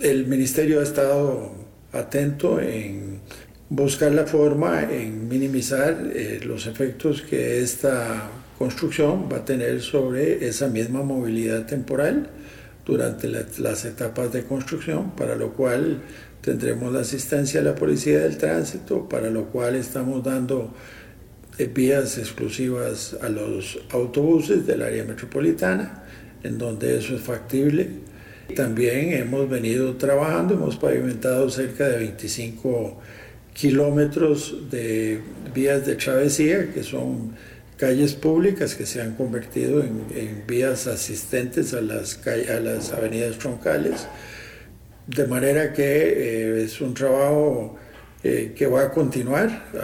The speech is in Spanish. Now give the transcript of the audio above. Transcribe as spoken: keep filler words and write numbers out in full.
El Ministerio ha estado atento en buscar la forma en minimizar eh, los efectos que esta construcción va a tener sobre esa misma movilidad temporal durante la, las etapas de construcción, para lo cual tendremos la asistencia de la Policía del Tránsito, para lo cual estamos dando eh, vías exclusivas a los autobuses del área metropolitana, en donde eso es factible. También hemos venido trabajando, hemos pavimentado cerca de veinticinco kilómetros de vías de travesía, que son calles públicas que se han convertido en, en vías asistentes a las, a las avenidas troncales, de manera que eh, es un trabajo eh, que va a continuar.